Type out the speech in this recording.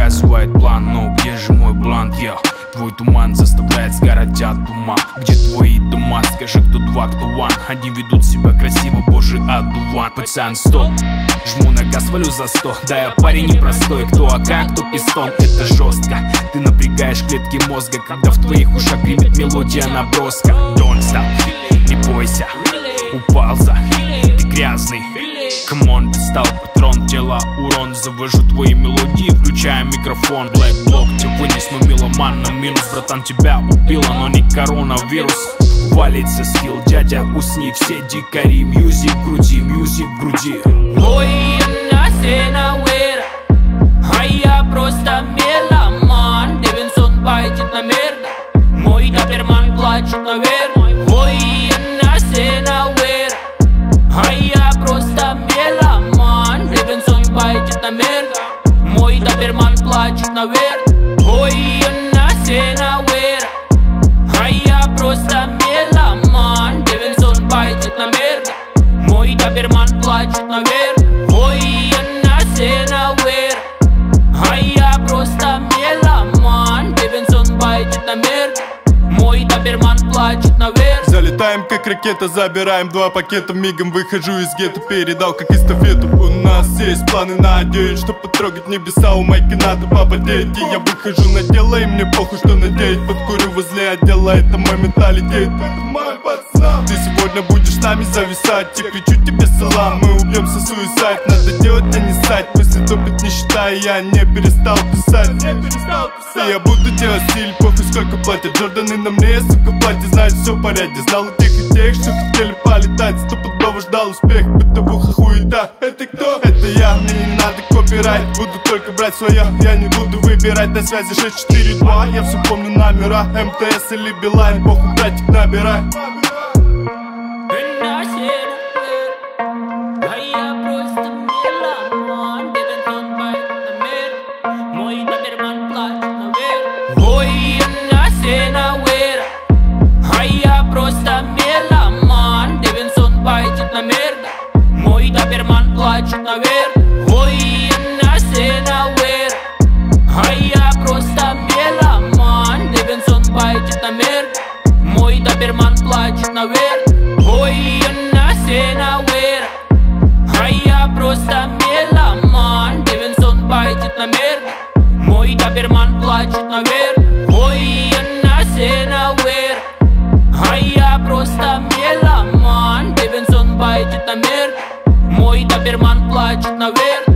показывает план, но где же мой блант, я? Твой туман заставляет сгорать от ума. Где твои дома? Скажи, кто два, кто one. Они ведут себя красиво, боже, одуван. Пацан, стоп, жму на газ, валю за 100. Да, я парень непростой, кто АК, кто пистон. Это жестко, ты напрягаешь клетки мозга, когда в твоих ушах гремит мелодия наброска. Don't stop, не бойся, упался, ты грязный. Камон, ты стал патрон, тело урон. Завожу твои мелодии, включая микрофон. Black Block, тебя вынес, но меломан на минус. Братан, тебя убило, но не коронавирус. Валится скилл, дядя, усни, все дикари. Мьюзик в груди, мьюзик в груди. Ой, я сенауэр, а я просто меломан. Дэвинсон байтит на мерда, мой доберман плачет наверх. Ой, я сенауэр, а я просто меломан. Дэвинсон байтит на мерда, мой доберман плачет наверх. Ой, я сенауэр, а я просто меломан. Дэвинсон байтит на мерда, мой доберман плачет наверх. Ой, я сенауэр, а я просто меломан. Дэвинсон байтит на мерда, мой доберман плачет наверх. Залетаем как ракета, забираем 2 пакета. Мигом выхожу из гетто, передал как эстафету. У нас есть планы на день, чтоб потрогать небеса. У майки надо попотеть, и я выхожу на дело. И мне похуй, что надеть. Подкурю возле отдела, это мой менталитет. Это мой пацан. Ты сегодня будешь с нами зависать. Я кричу тебе салам, мы убьемся суицид. Надо делать, а не ссать. Мысли топят, не считая, я не перестал писать. И я буду делать стиль, похуй сколько платят. Джорданы на мне, сука, платье, знает все в порядке. Знал у тех и тех, что хотели полетать. Стопудово ждал успех, бытовуха хуета. Это кто? Это я, мне не надо копирайт. Буду только брать свое, я не буду выбирать. На связи 642, я все помню номера. МТС или Билайн, похуй, братик, набирай. Мой доберман плачет наверх. Ой, я сенауэр, а я просто меломан. Дэвинсон байтит на мерда, мой доберман плачет наверх. Ой, я сенауэр, а я просто меломан. Дэвинсон байтит на мерда, мой доберман плачет наверх. Ой, я сенауэр, а я просто меломан. Дэвинсон байтит на мерда, мой доберман плачет наверх.